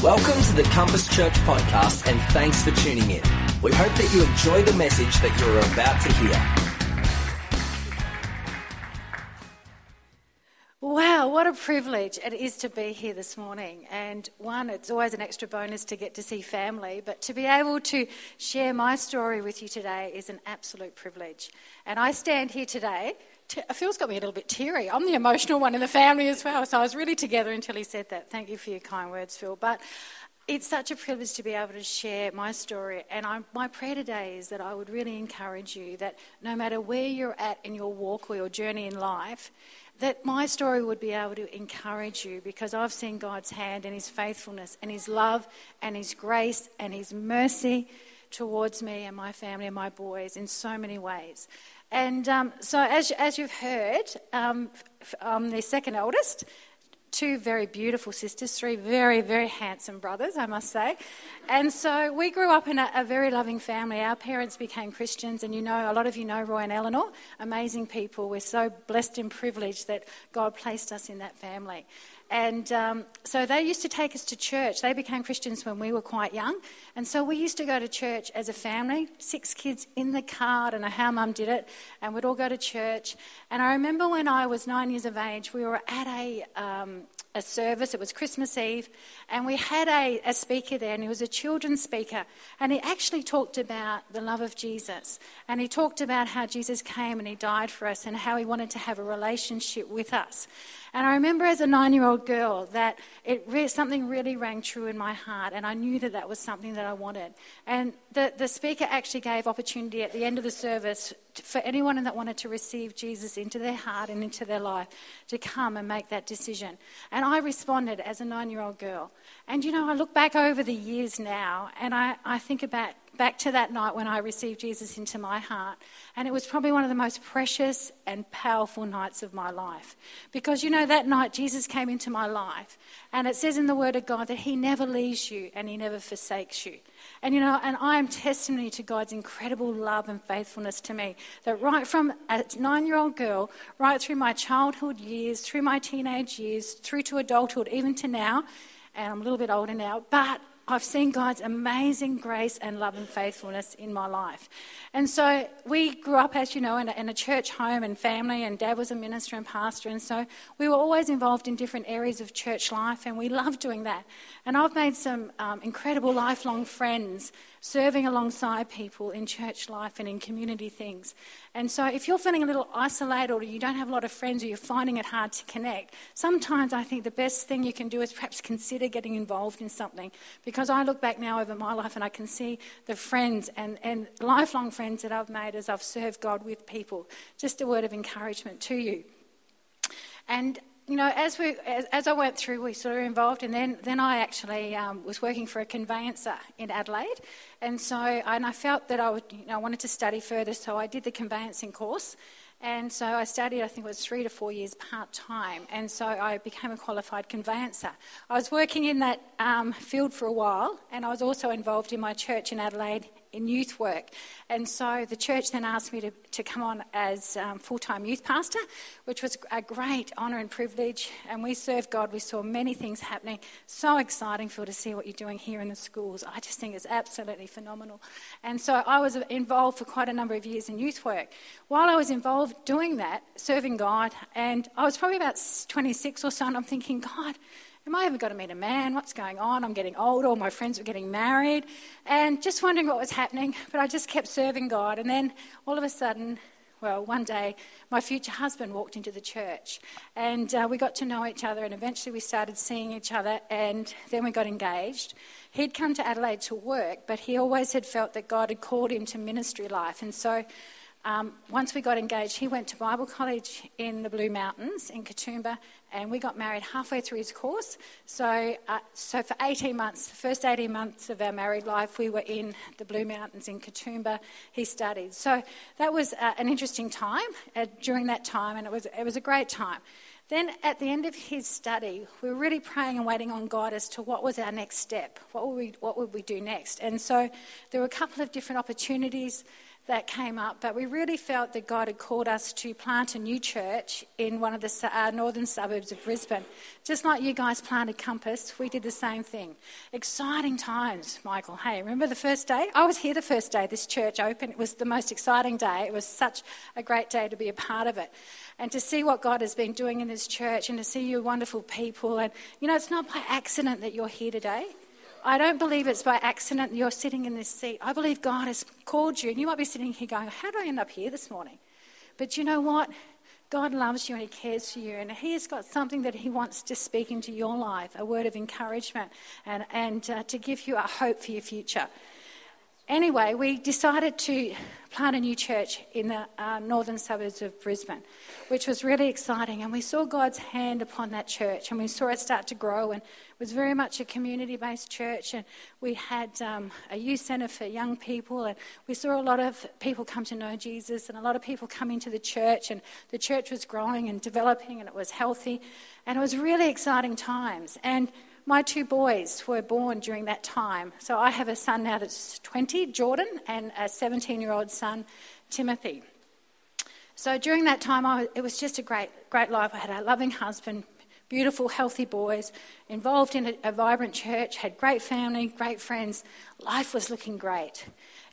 Welcome to the Compass Church podcast, and thanks for tuning in. We hope that you enjoy the message that you're about to hear. Wow, what a privilege it is to be here this morning. And one, it's always an extra bonus to get to see family, but to be able to share my story with you today is an absolute privilege. And I stand here today, Phil's got me a little bit teary. I'm the emotional one in the family as well, so I was really together until he said that. Thank you for your kind words, Phil. But it's such a privilege to be able to share my story, and my prayer today is that I would really encourage you that no matter where you're at in your walk or your journey in life, that my story would be able to encourage you, because I've seen God's hand and his faithfulness and his love and his grace and his mercy towards me and my family and my boys in so many ways. And so as you've heard, I'm the second eldest, two very beautiful sisters, three very, very handsome brothers, I must say. And so we grew up in a very loving family. Our parents became Christians, and a lot of you know Roy and Eleanor, amazing people. We're so blessed and privileged that God placed us in that family. And so they used to take us to church. They became Christians when we were quite young. And so we used to go to church as a family, 6 kids in the car. I don't know how Mum did it. And we'd all go to church. And I remember when I was 9 years of age, we were at a service. It was Christmas Eve. And we had a speaker there, and he was a children's speaker. And he actually talked about the love of Jesus. And he talked about how Jesus came and he died for us and how he wanted to have a relationship with us. And I remember as a 9-year-old girl that something really rang true in my heart, and I knew that was something that I wanted. And the speaker actually gave opportunity at the end of the service for anyone that wanted to receive Jesus into their heart and into their life to come and make that decision. And I responded as a 9-year-old girl. And I look back over the years now, and I think back to that night when I received Jesus into my heart, and it was probably one of the most precious and powerful nights of my life, because that night Jesus came into my life, and it says in the Word of God that he never leaves you and he never forsakes you. And and I am testimony to God's incredible love and faithfulness to me, that right from a 9-year-old girl, right through my childhood years, through my teenage years, through to adulthood, even to now, and I'm a little bit older now, but I've seen God's amazing grace and love and faithfulness in my life. And so we grew up, as you know, in a church home and family, and Dad was a minister and pastor, and so we were always involved in different areas of church life, and we loved doing that. And I've made some incredible lifelong friends serving alongside people in church life and in community things. And so if you're feeling a little isolated, or you don't have a lot of friends, or you're finding it hard to connect, sometimes I think the best thing you can do is perhaps consider getting involved in something, because I look back now over my life and I can see the friends and lifelong friends that I've made as I've served God with people. Just a word of encouragement to you. And as I went through, we sort of involved, and then I actually was working for a conveyancer in Adelaide, and I felt that I wanted to study further, so I did the conveyancing course, and so I studied, I think it was 3 to 4 years part-time, and so I became a qualified conveyancer. I was working in that field for a while, and I was also involved in my church in Adelaide in youth work. And so the church then asked me to come on as full-time youth pastor, which was a great honour and privilege. And we served God. We saw many things happening. So exciting, Phil, to see what you're doing here in the schools. I just think it's absolutely phenomenal. And so I was involved for quite a number of years in youth work. While I was involved doing that, serving God, and I was probably about 26 or so, and I'm thinking, God, am I ever going to meet a man? What's going on? I'm getting older. All my friends were getting married, and just wondering what was happening. But I just kept serving God. And then all of a sudden, one day, my future husband walked into the church, and we got to know each other, and eventually we started seeing each other, and then we got engaged. He'd come to Adelaide to work, but he always had felt that God had called him to ministry life. And so once we got engaged, he went to Bible college in the Blue Mountains in Katoomba, and we got married halfway through his course. So for 18 months, the first 18 months of our married life, we were in the Blue Mountains in Katoomba. He studied. So that was an interesting time during that time, and it was a great time. Then at the end of his study, we were really praying and waiting on God as to what was our next step. What would we do next? And so there were a couple of different opportunities that came up, but we really felt that God had called us to plant a new church in one of the northern suburbs of Brisbane. Just like you guys planted Compass, we did the same thing. Exciting times, Michael. Hey, remember the first day? I was here the first day this church opened. It was the most exciting day. It was such a great day to be a part of it. And to see what God has been doing in this church and to see you wonderful people. And, it's not by accident that you're here today. I don't believe it's by accident that you're sitting in this seat. I believe God has called you. And you might be sitting here going, how did I end up here this morning? But you know what? God loves you and he cares for you. And he has got something that he wants to speak into your life, a word of encouragement and to give you a hope for your future. Anyway, we decided to plant a new church in the northern suburbs of Brisbane, which was really exciting. And we saw God's hand upon that church and we saw it start to grow. And it was very much a community-based church. And we had a youth centre for young people. And we saw a lot of people come to know Jesus and a lot of people come into the church. And the church was growing and developing and it was healthy. And it was really exciting times. And my two boys were born during that time. So I have a son now that's 20, Jordan, and a 17-year-old son, Timothy. So during that time, it was just a great life. I had a loving husband, beautiful, healthy boys, involved in a vibrant church, had great family, great friends. Life was looking great.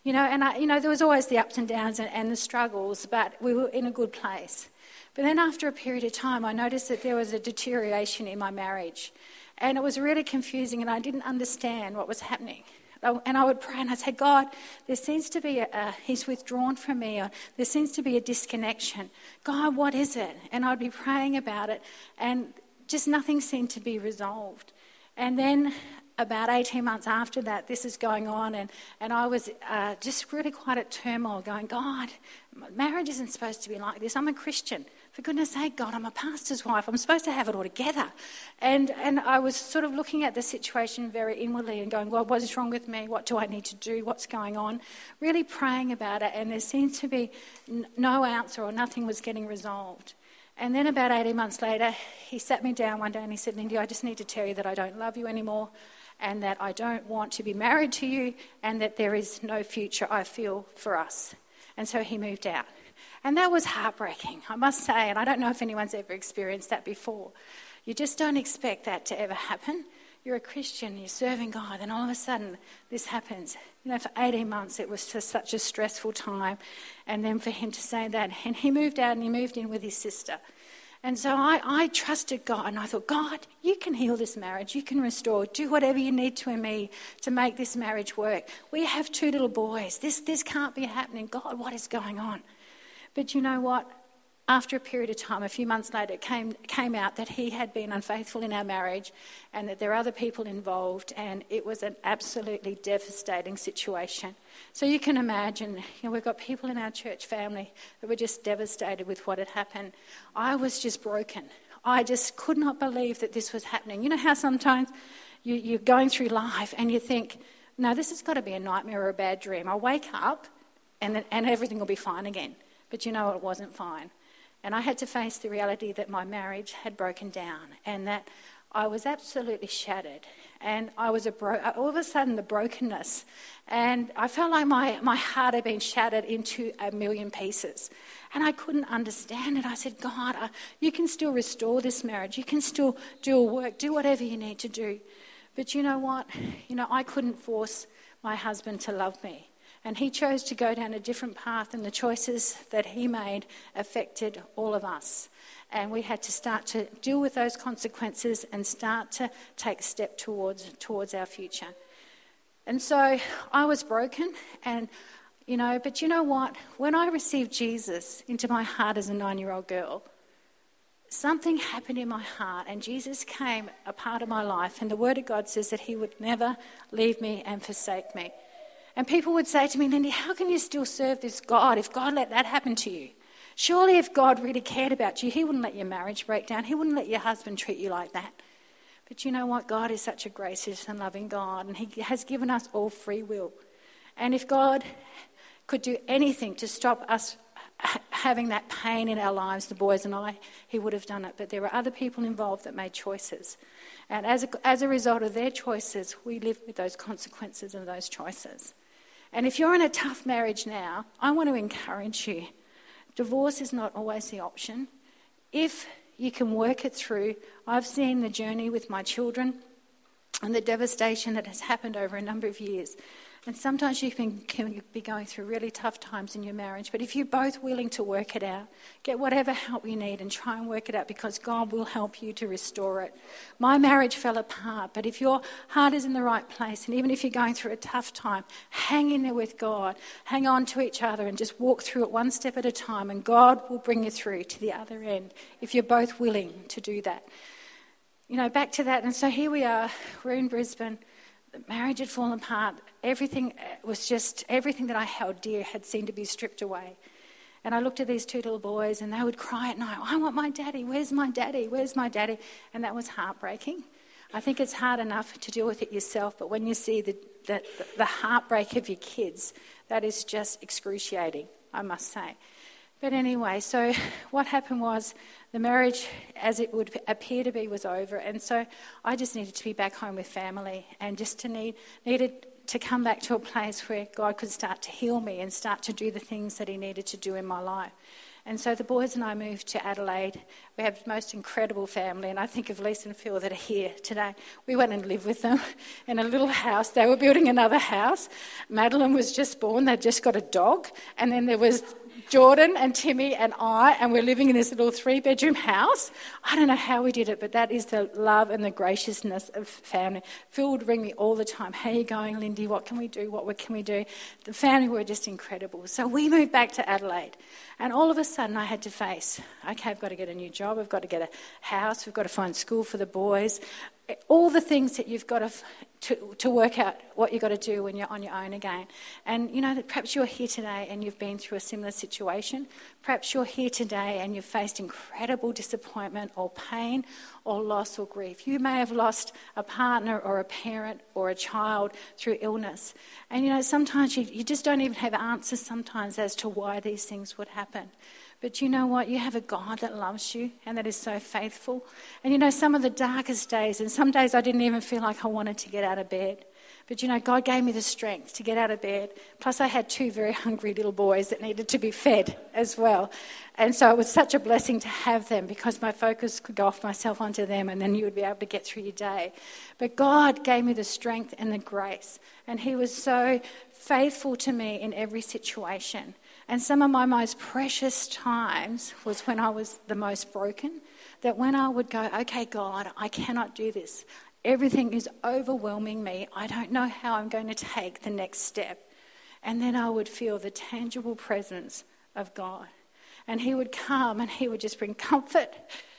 There was always the ups and downs and the struggles, but we were in a good place. But then after a period of time, I noticed that there was a deterioration in my marriage. And it was really confusing and I didn't understand what was happening. And I would pray and I'd say, God, there seems to be he's withdrawn from me, or there seems to be a disconnection. God, what is it? And I'd be praying about it and just nothing seemed to be resolved. And then about 18 months after that, this is going on and I was just really quite at turmoil going, God, marriage isn't supposed to be like this. I'm a Christian. For goodness sake, God, I'm a pastor's wife. I'm supposed to have it all together. And I was sort of looking at the situation very inwardly and going, God, what is wrong with me? What do I need to do? What's going on? Really praying about it. And there seemed to be no answer or nothing was getting resolved. And then about 18 months later, he sat me down one day and he said, Lindy, I just need to tell you that I don't love you anymore and that I don't want to be married to you and that there is no future, I feel, for us. And so he moved out. And that was heartbreaking, I must say, and I don't know if anyone's ever experienced that before. You just don't expect that to ever happen. You're a Christian, you're serving God, and all of a sudden this happens. For 18 months it was just such a stressful time. And then for him to say that, and he moved out and he moved in with his sister. And so I trusted God and I thought, God, you can heal this marriage, you can restore, do whatever you need to in me to make this marriage work. We have 2 little boys, this can't be happening. God, what is going on? But you know what? After a period of time, a few months later, it came out that he had been unfaithful in our marriage and that there are other people involved, and it was an absolutely devastating situation. So you can imagine, we've got people in our church family that were just devastated with what had happened. I was just broken. I just could not believe that this was happening. You know how sometimes you're going through life and you think, no, this has got to be a nightmare or a bad dream. I'll wake up and everything will be fine again. But it wasn't fine. And I had to face the reality that my marriage had broken down and that I was absolutely shattered. And I was all of a sudden the brokenness. And I felt like my heart had been shattered into a million pieces. And I couldn't understand it. I said, God, you can still restore this marriage. You can still do a work, do whatever you need to do. But you know what? I couldn't force my husband to love me. And he chose to go down a different path, and the choices that he made affected all of us. And we had to start to deal with those consequences and start to take a step towards our future. And so I was broken, but you know what? When I received Jesus into my heart as a 9-year-old girl, something happened in my heart, and Jesus came a part of my life. And the Word of God says that he would never leave me and forsake me. And people would say to me, Lindy, how can you still serve this God if God let that happen to you? Surely if God really cared about you, he wouldn't let your marriage break down. He wouldn't let your husband treat you like that. But you know what? God is such a gracious and loving God, and he has given us all free will. And if God could do anything to stop us having that pain in our lives, the boys and I, he would have done it. But there were other people involved that made choices. And as a result of their choices, we live with those consequences of those choices. And if you're in a tough marriage now, I want to encourage you. Divorce is not always the option. If you can work it through, I've seen the journey with my children and the devastation that has happened over a number of years. And sometimes you can be going through really tough times in your marriage. But if you're both willing to work it out, get whatever help you need and try and work it out, because God will help you to restore it. My marriage fell apart, but if your heart is in the right place, and even if you're going through a tough time, hang in there with God. Hang on to each other and just walk through it one step at a time, and God will bring you through to the other end if you're both willing to do that. You know, back to that. And so here we are. We're in Brisbane. The marriage had fallen apart. Everything that I held dear had seemed to be stripped away. And I looked at these two little boys, and they would cry at night, I want my daddy, where's my daddy, where's my daddy? And that was heartbreaking. I think it's hard enough to deal with it yourself, but when you see the heartbreak of your kids, that is just excruciating, I must say. But anyway, so what happened was the marriage, as it would appear to be, was over. And so I just needed to be back home with family, and just needed to come back to a place where God could start to heal me and start to do the things that he needed to do in my life. And so the boys and I moved to Adelaide. We have the most incredible family, and I think of Lisa and Phil that are here today. We went and lived with them in a little house. They were building another house. Madeline was just born. They'd just got a dog. And then there was Jordan and Timmy and I, and we're living in this little 3-bedroom house. I don't know how we did it, but that is the love and the graciousness of family. Phil would ring me all the time. How are you going, Lindy? What can we do? What can we do? The family were just incredible. So we moved back to Adelaide, and all of a sudden I had to face, okay, I've got to get a new job. I've got to get a house. We've got to find school for the boys. All the things that you've got to work out what you've got to do when you're on your own again. And, you know, that perhaps you're here today and you've been through a similar situation. Perhaps you're here today and you've faced incredible disappointment or pain or loss or grief. You may have lost a partner or a parent or a child through illness. And, you know, sometimes you just don't even have answers sometimes as to why these things would happen. But you know what? You have a God that loves you and that is so faithful. And you know, some of the darkest days, and some days I didn't even feel like I wanted to get out of bed. But you know, God gave me the strength to get out of bed. Plus I had 2 very hungry little boys that needed to be fed as well. And so it was such a blessing to have them, because my focus could go off myself onto them, and then you would be able to get through your day. But God gave me the strength and the grace. And he was so faithful to me in every situation. And some of my most precious times was when I was the most broken, that when I would go, okay, God, I cannot do this. Everything is overwhelming me. I don't know how I'm going to take the next step. And then I would feel the tangible presence of God. And he would come and he would just bring comfort,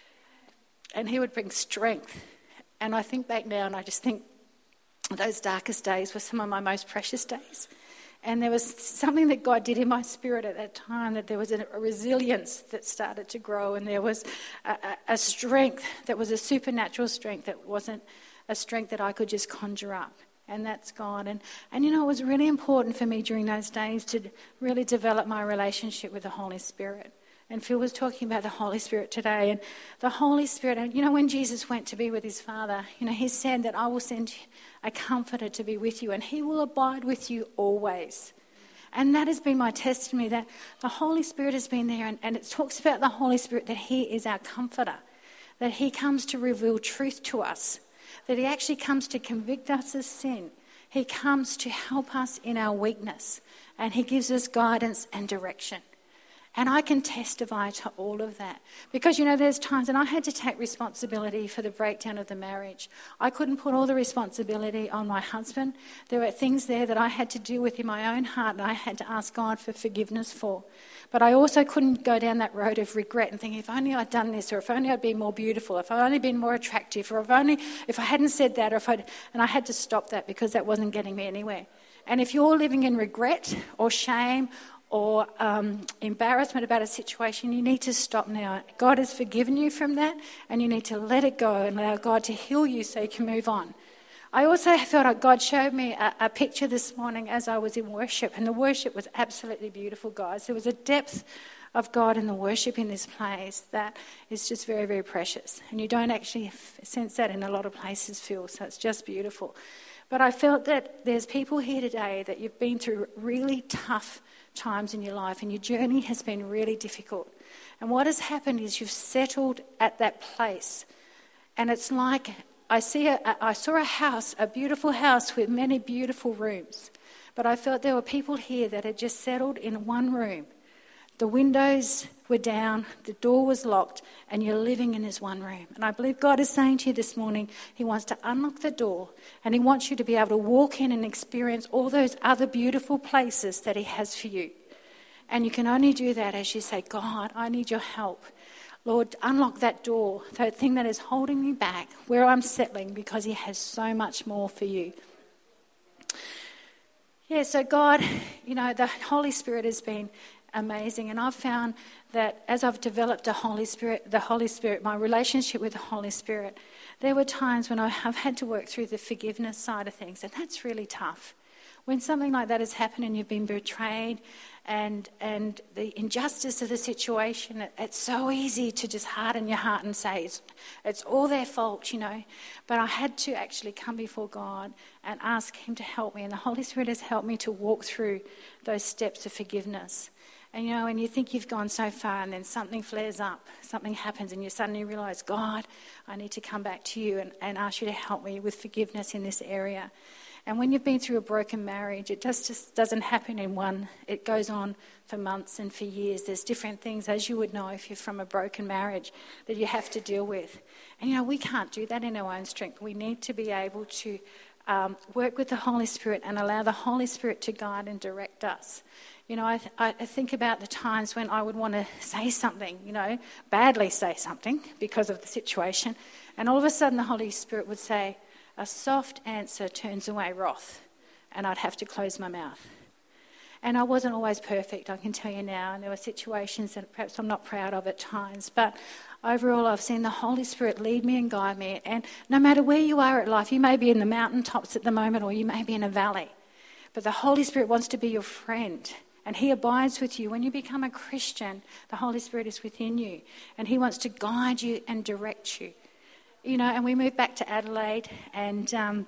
and he would bring strength. And I think back now and I just think those darkest days were some of my most precious days. And there was something that God did in my spirit at that time, that there was a resilience that started to grow, and there was a strength that was a supernatural strength that wasn't a strength that I could just conjure up. And that's God. And you know, it was really important for me during those days to really develop my relationship with the Holy Spirit. And Phil was talking about the Holy Spirit today. And the Holy Spirit, and you know, when Jesus went to be with his Father, you know, he said that I will send a comforter to be with you, and he will abide with you always. And that has been my testimony, that the Holy Spirit has been there. And it talks about the Holy Spirit, that he is our comforter, that he comes to reveal truth to us, that he actually comes to convict us of sin. He comes to help us in our weakness, and he gives us guidance and direction. And I can testify to all of that. Because, you know, there's times, and I had to take responsibility for the breakdown of the marriage. I couldn't put all the responsibility on my husband. There were things there that I had to deal with in my own heart, and I had to ask God for forgiveness for. But I also couldn't go down that road of regret and think, if only I'd done this, or if only I'd been more beautiful, if I'd only been more attractive, or if I hadn't said that, and I had to stop that, because that wasn't getting me anywhere. And if you're living in regret or shame or embarrassment about a situation, you need to stop now. God has forgiven you from that, and you need to let it go and allow God to heal you so you can move on. I also felt like God showed me a picture this morning as I was in worship, and the worship was absolutely beautiful, guys. There was a depth of God in the worship in this place that is just very, very precious, and you don't actually sense that in a lot of places, Phil, so it's just beautiful. But I felt that there's people here today that you've been through really tough times in your life and your journey has been really difficult. And what has happened is you've settled at that place. And it's like I saw a house, a beautiful house with many beautiful rooms. But I felt there were people here that had just settled in one room. The windows were down, the door was locked, and you're living in this one room. And I believe God is saying to you this morning, he wants to unlock the door and he wants you to be able to walk in and experience all those other beautiful places that he has for you. And you can only do that as you say, God, I need your help. Lord, unlock that door, that thing that is holding me back, where I'm settling, because he has so much more for you. Yeah, so God, the Holy Spirit has been amazing. And I've found that as I've developed the Holy Spirit, my relationship with the Holy Spirit, there were times when I have had to work through the forgiveness side of things. And that's really tough. When something like that has happened and you've been betrayed and the injustice of the situation, it's so easy to just harden your heart and say it's all their fault, But I had to actually come before God and ask him to help me. And the Holy Spirit has helped me to walk through those steps of forgiveness. And when you think you've gone so far and then something flares up, something happens and you suddenly realise, God, I need to come back to you and ask you to help me with forgiveness in this area. And when you've been through a broken marriage, it just doesn't happen in one. It goes on for months and for years. There's different things, as you would know if you're from a broken marriage, that you have to deal with. And we can't do that in our own strength. We need to be able to work with the Holy Spirit and allow the Holy Spirit to guide and direct us. I think about the times when I would want to say something, badly say something because of the situation. And all of a sudden the Holy Spirit would say, a soft answer turns away wrath. And I'd have to close my mouth. And I wasn't always perfect, I can tell you now. And there were situations that perhaps I'm not proud of at times. But overall, I've seen the Holy Spirit lead me and guide me. And no matter where you are at life, you may be in the mountaintops at the moment or you may be in a valley. But the Holy Spirit wants to be your friend. And he abides with you. When you become a Christian, the Holy Spirit is within you. And he wants to guide you and direct you. And we moved back to Adelaide. And,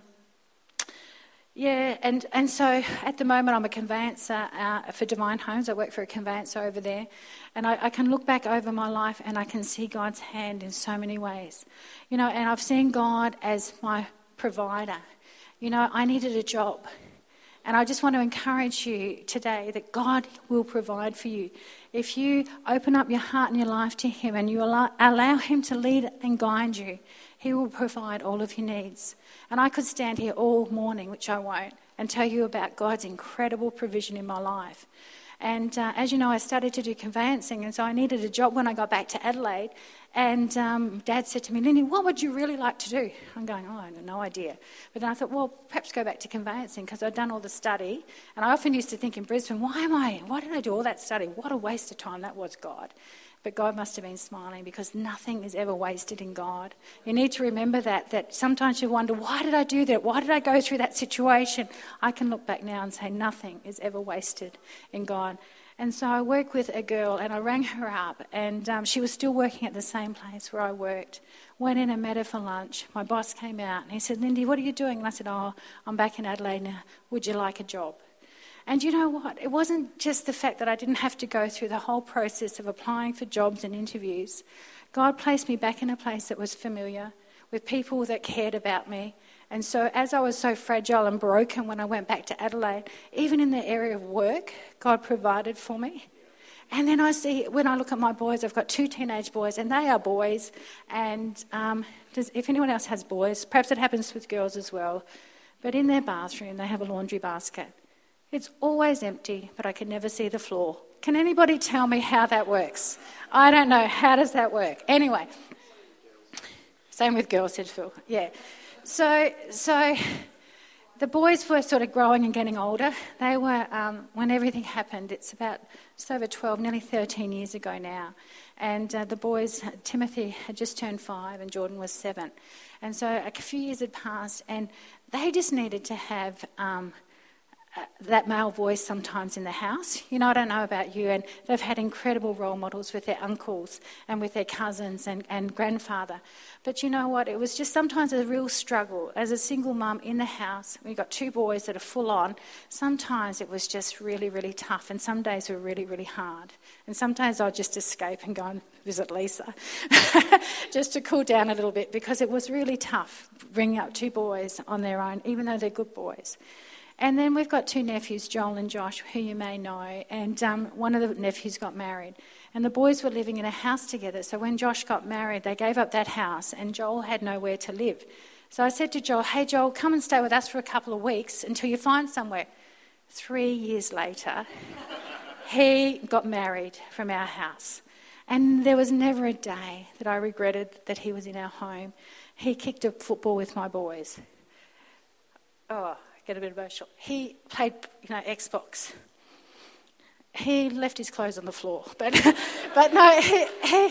and so at the moment I'm a conveyancer for Divine Homes. I work for a conveyancer over there. And I can look back over my life and I can see God's hand in so many ways. And I've seen God as my provider. I needed a job. And I just want to encourage you today that God will provide for you. If you open up your heart and your life to him and you allow him to lead and guide you, he will provide all of your needs. And I could stand here all morning, which I won't, and tell you about God's incredible provision in my life. And as you know, I started to do conveyancing, and so I needed a job when I got back to Adelaide. And Dad said to me, Lindy, what would you really like to do? I'm going, I have no idea. But then I thought, well, perhaps go back to conveyancing because I'd done all the study. And I often used to think in Brisbane, why did I do all that study? What a waste of time that was, God. But God must have been smiling because nothing is ever wasted in God. You need to remember that sometimes you wonder, why did I do that? Why did I go through that situation? I can look back now and say nothing is ever wasted in God. And so I work with a girl and I rang her up and she was still working at the same place where I worked. Went in and met her for lunch. My boss came out and he said, Lindy, what are you doing? And I said, I'm back in Adelaide now. Would you like a job? And you know what? It wasn't just the fact that I didn't have to go through the whole process of applying for jobs and interviews. God placed me back in a place that was familiar, with people that cared about me. And so as I was so fragile and broken when I went back to Adelaide, even in the area of work, God provided for me. And then I see, when I look at my boys, I've got 2 teenage boys, and they are boys. And if anyone else has boys, perhaps it happens with girls as well, but in their bathroom they have a laundry basket. It's always empty, but I can never see the floor. Can anybody tell me how that works? I don't know. How does that work? Anyway, same with girls, said Phil. Yeah. So the boys were sort of growing and getting older. They were, when everything happened, it's over 12, nearly 13 years ago now. And the boys, Timothy had just turned 5 and Jordan was 7. And so a few years had passed and they just needed to have that male voice sometimes in the house. You know, I don't know about you, and they've had incredible role models with their uncles and with their cousins and grandfather. But you know what? It was just sometimes a real struggle. As a single mum in the house, we've got 2 boys that are full on. Sometimes it was just really, really tough, and some days were really, really hard. And sometimes I'd just escape and go and visit Lisa just to cool down a little bit, because it was really tough bringing up 2 boys on their own, even though they're good boys. And then we've got 2 nephews, Joel and Josh, who you may know, and one of the nephews got married. And the boys were living in a house together, so when Josh got married, they gave up that house, and Joel had nowhere to live. So I said to Joel, "Hey Joel, come and stay with us for a couple of weeks until you find somewhere." 3 years later, he got married from our house. And there was never a day that I regretted that he was in our home. He kicked a football with my boys. Oh, get a bit emotional. He played, Xbox. He left his clothes on the floor, but no,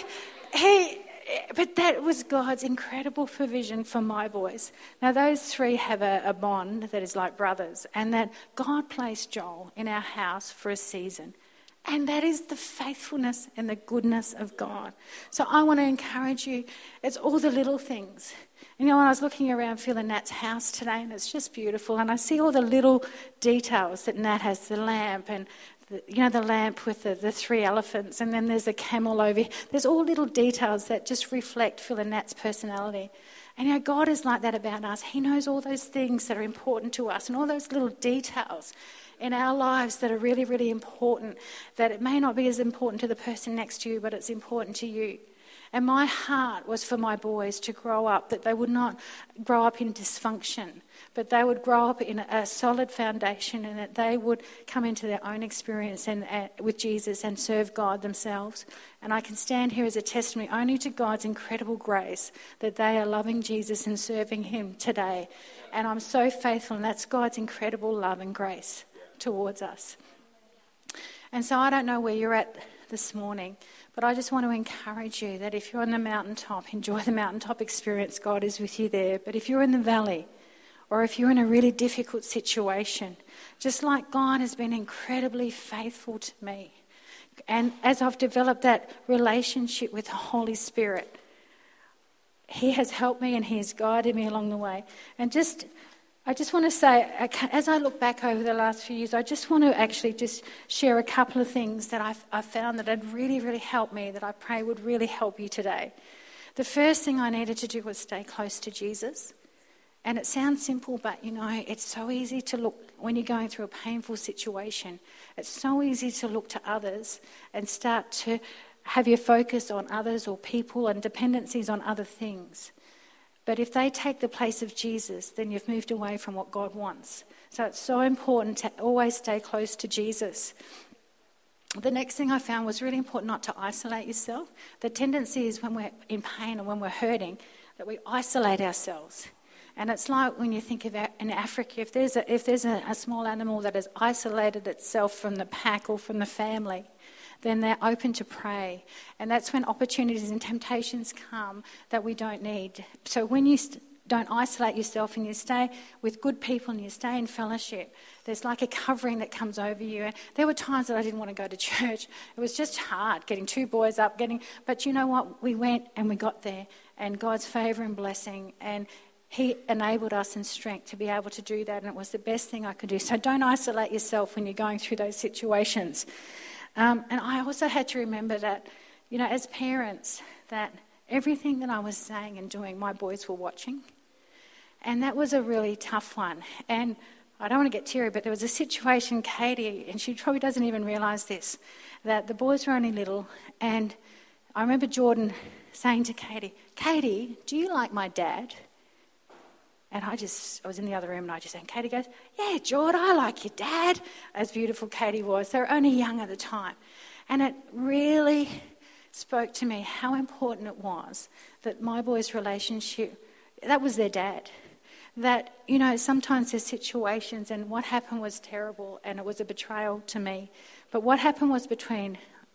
but that was God's incredible provision for my boys. Now those 3 have a bond that is like brothers, and that God placed Joel in our house for a season. And that is the faithfulness and the goodness of God. So I want to encourage you, it's all the little things. When I was looking around Phil and Nat's house today, and it's just beautiful, and I see all the little details that Nat has, the lamp, and the lamp with the 3 elephants, and then there's a camel over here. There's all little details that just reflect Phil and Nat's personality. And God is like that about us. He knows all those things that are important to us, and all those little details in our lives that are really, really important, that it may not be as important to the person next to you, but it's important to you. And my heart was for my boys to grow up, that they would not grow up in dysfunction, but they would grow up in a solid foundation, and that they would come into their own experience and with Jesus and serve God themselves. And I can stand here as a testimony only to God's incredible grace that they are loving Jesus and serving him today. And I'm so faithful, and that's God's incredible love and grace towards us. And so I don't know where you're at this morning, but I just want to encourage you that if you're on the mountaintop, enjoy the mountaintop experience. God is with you there. But if you're in the valley, or if you're in a really difficult situation, just like God has been incredibly faithful to me, and as I've developed that relationship with the Holy Spirit, he has helped me and he has guided me along the way. And I just want to say, as I look back over the last few years, I just want to actually just share a couple of things that I've found that had really, really helped me, that I pray would really help you today. The first thing I needed to do was stay close to Jesus. And it sounds simple, but it's so easy to look, when you're going through a painful situation, it's so easy to look to others and start to have your focus on others or people and dependencies on other things. But if they take the place of Jesus, then you've moved away from what God wants. So it's so important to always stay close to Jesus. The next thing I found was really important not to isolate yourself. The tendency is when we're in pain and when we're hurting, that we isolate ourselves. And it's like when you think of in Africa, if there's a small animal that has isolated itself from the pack or from the family, then they're open to pray. And that's when opportunities and temptations come that we don't need. So when you don't isolate yourself and you stay with good people and you stay in fellowship, there's like a covering that comes over you. And there were times that I didn't want to go to church. It was just hard getting 2 boys up, but you know what? We went and we got there, and God's favour and blessing, and he enabled us in strength to be able to do that, and it was the best thing I could do. So don't isolate yourself when you're going through those situations. And I also had to remember that, as parents, that everything that I was saying and doing, my boys were watching. And that was a really tough one. And I don't want to get teary, but there was a situation, Katie, and she probably doesn't even realise this, that the boys were only little. And I remember Jordan saying to Katie, "Katie, do you like my dad?" And I was in the other room, and I just said, Katie goes, "Yeah, Jordan, I like your dad." As beautiful Katie was, they were only young at the time. And it really spoke to me how important it was that my boys' relationship, that was their dad. That, sometimes there's situations, and what happened was terrible, and it was a betrayal to me. But what happened was between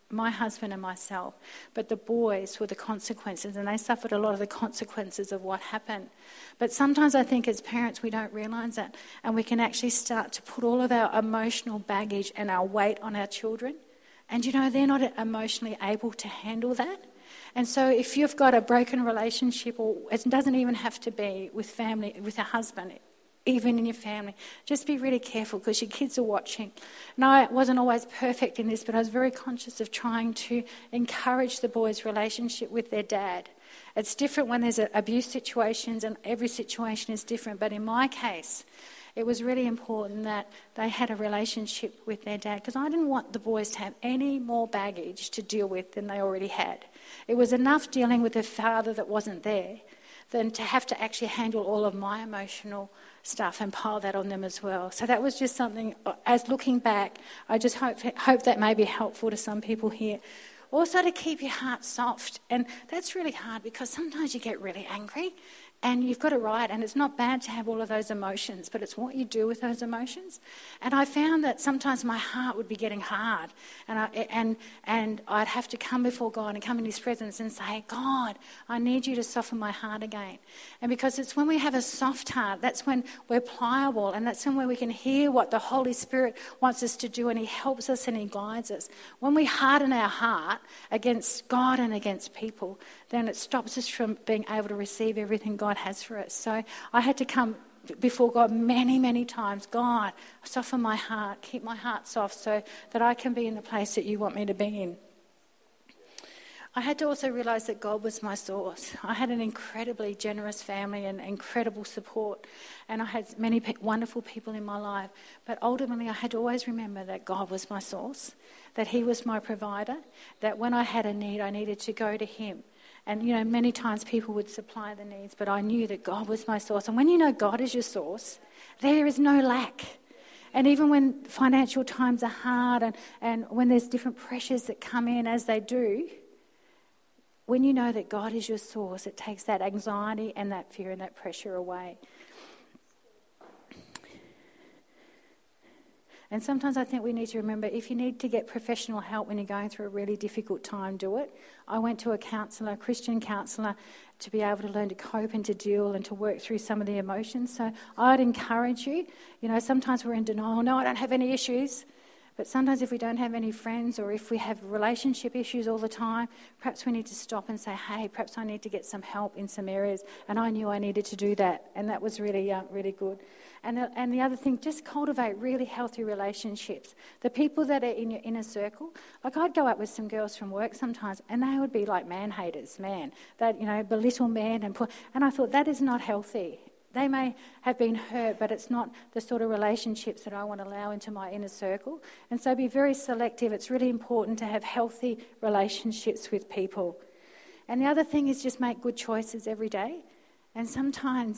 my husband and myself, but the boys were the consequences, and they suffered a lot of the consequences of what happened. But sometimes I think as parents we don't realise that, and we can actually start to put all of our emotional baggage and our weight on our children, and they're not emotionally able to handle that. And so if you've got a broken relationship, or it doesn't even have to be with family, with a husband, even in your family, just be really careful because your kids are watching. And I wasn't always perfect in this, but I was very conscious of trying to encourage the boys' relationship with their dad. It's different when there's abuse situations, and every situation is different. But in my case, it was really important that they had a relationship with their dad, because I didn't want the boys to have any more baggage to deal with than they already had. It was enough dealing with a father that wasn't there than to have to actually handle all of my emotional stuff and pile that on them as well. So that was just something, as looking back, I just hope that may be helpful to some people here. Also, to keep your heart soft. And that's really hard because sometimes you get really angry and you've got to write, and it's not bad to have all of those emotions, but it's what you do with those emotions. And I found that sometimes my heart would be getting hard, and I'd have to come before God and come in His presence and say, God, I need you to soften my heart again. And because it's when we have a soft heart, that's when we're pliable, and that's when we can hear what the Holy Spirit wants us to do, and He helps us and He guides us. When we harden our heart against God and against people, then it stops us from being able to receive everything God has for us. So I had to come before God many, many times. God, soften my heart, keep my heart soft so that I can be in the place that you want me to be in. I had to also realise that God was my source. I had an incredibly generous family and incredible support, and I had many wonderful people in my life. But ultimately I had to always remember that God was my source, that He was my provider, that when I had a need I needed to go to Him. And, many times people would supply the needs, but I knew that God was my source. And when you know God is your source, there is no lack. And even when financial times are hard and when there's different pressures that come in as they do, when you know that God is your source, it takes that anxiety and that fear and that pressure away. And sometimes I think we need to remember, if you need to get professional help when you're going through a really difficult time, do it. I went to a counsellor, a Christian counsellor, to be able to learn to cope and to deal and to work through some of the emotions. So I'd encourage you, sometimes we're in denial. No, I don't have any issues. But sometimes if we don't have any friends, or if we have relationship issues all the time, perhaps we need to stop and say, hey, perhaps I need to get some help in some areas. And I knew I needed to do that. And that was really, really good. And the other thing, just cultivate really healthy relationships. The people that are in your inner circle, like I'd go out with some girls from work sometimes, and they would be like man haters, They'd, belittle men and I thought that is not healthy. They may have been hurt, but it's not the sort of relationships that I want to allow into my inner circle. And so be very selective. It's really important to have healthy relationships with people. And the other thing is just make good choices every day. And sometimes,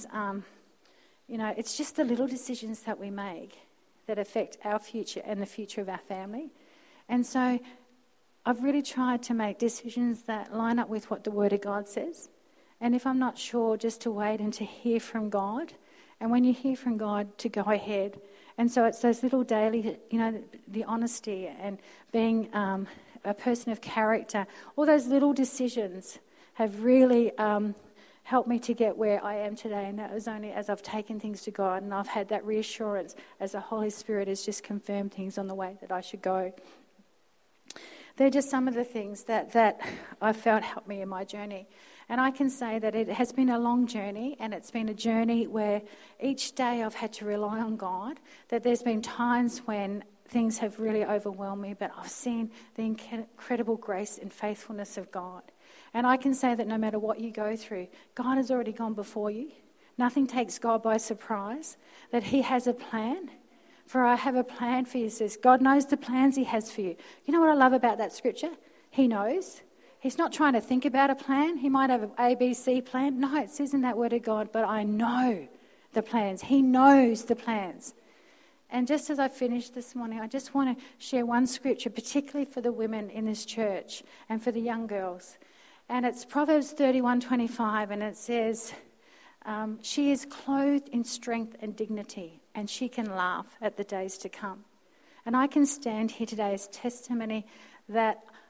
it's just the little decisions that we make that affect our future and the future of our family. And so I've really tried to make decisions that line up with what the Word of God says. And if I'm not sure, just to wait and to hear from God. And when you hear from God, to go ahead. And so it's those little daily, the honesty and being a person of character. All those little decisions have really helped me to get where I am today. And that was only as I've taken things to God and I've had that reassurance as the Holy Spirit has just confirmed things on the way that I should go. They're just some of the things that I felt helped me in my journey. And I can say that it has been a long journey, and it's been a journey where each day I've had to rely on God, that there's been times when things have really overwhelmed me, but I've seen the incredible grace and faithfulness of God. And I can say that no matter what you go through, God has already gone before you. Nothing takes God by surprise, that He has a plan. For I have a plan for you, says God knows the plans He has for you. You know what I love about that scripture? He knows. He's not trying to think about a plan. He might have an A, B, C plan. No, it says in that Word of God, but I know the plans. He knows the plans. And just as I finish this morning, I just want to share one scripture, particularly for the women in this church and for the young girls. And it's Proverbs 31:25, and it says, she is clothed in strength and dignity, and she can laugh at the days to come. And I can stand here today as testimony that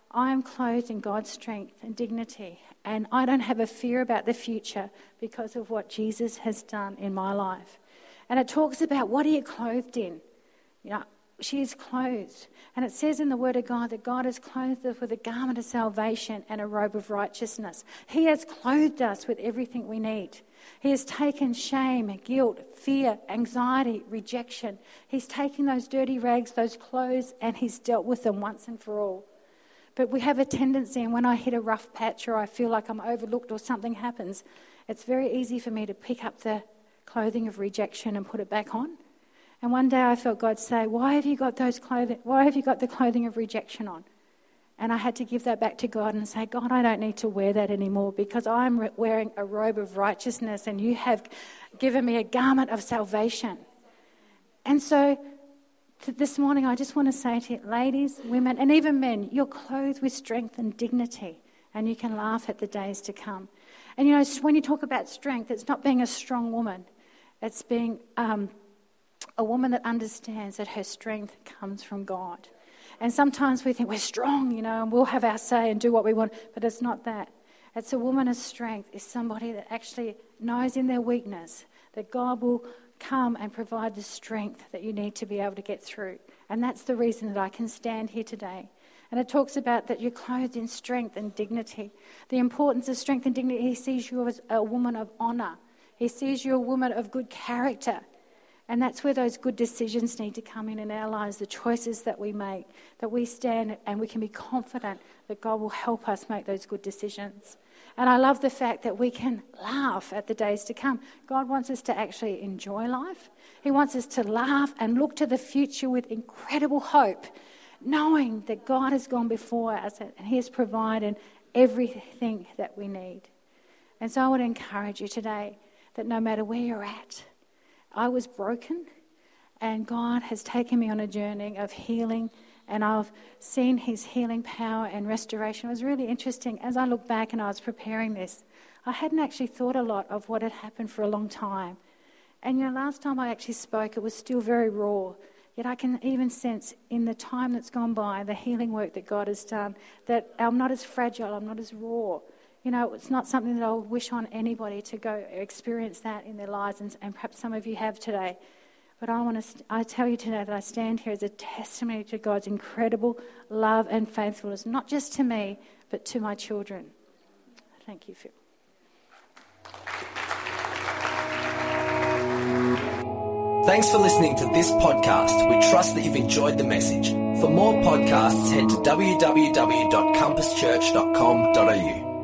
I am clothed in God's strength and dignity, and I don't have a fear about the future because of what Jesus has done in my life. And it talks about, what are you clothed in? You know, she is clothed. And it says in the Word of God that God has clothed us with a garment of salvation and a robe of righteousness. He has clothed us with everything we need. He has taken shame, guilt, fear, anxiety, rejection. He's taken those dirty rags, those clothes, and he's dealt with them once and for all. But we have a tendency, and when I hit a rough patch or I feel like I'm overlooked or something happens, it's very easy for me to pick up the clothing of rejection and put it back on. And one day I felt God say, why have you got the clothing of rejection on? And I had to give that back to God and say, God, I don't need to wear that anymore because I'm wearing a robe of righteousness and you have given me a garment of salvation. And so this morning I just want to say to you, ladies, women, and even men, you're clothed with strength and dignity and you can laugh at the days to come. And you know, when you talk about strength, it's not being a strong woman. It's being a woman that understands that her strength comes from God. And sometimes we think we're strong, you know, and we'll have our say and do what we want, but it's not that. It's a woman of strength is somebody that actually knows in their weakness that God will come and provide the strength that you need to be able to get through. And that's the reason that I can stand here today. And it talks about that you're clothed in strength and dignity. The importance of strength and dignity, he sees you as a woman of honour. He sees you a woman of good character. And that's where those good decisions need to come in our lives, the choices that we make, that we stand and we can be confident that God will help us make those good decisions. And I love the fact that we can laugh at the days to come. God wants us to actually enjoy life. He wants us to laugh and look to the future with incredible hope, knowing that God has gone before us and he has provided everything that we need. And so I want to encourage you today that no matter where you're at, I was broken and God has taken me on a journey of healing and I've seen his healing power and restoration. It was really interesting. As I look back and I was preparing this, I hadn't actually thought a lot of what had happened for a long time. And you know, last time I actually spoke, it was still very raw. Yet I can even sense in the time that's gone by, the healing work that God has done, that I'm not as fragile, I'm not as raw. You know, it's not something that I would wish on anybody to go experience that in their lives, and perhaps some of you have today. But I tell you today that I stand here as a testimony to God's incredible love and faithfulness, not just to me, but to my children. Thank you, Phil. Thanks for listening to this podcast. We trust that you've enjoyed the message. For more podcasts, head to www.compasschurch.com.au.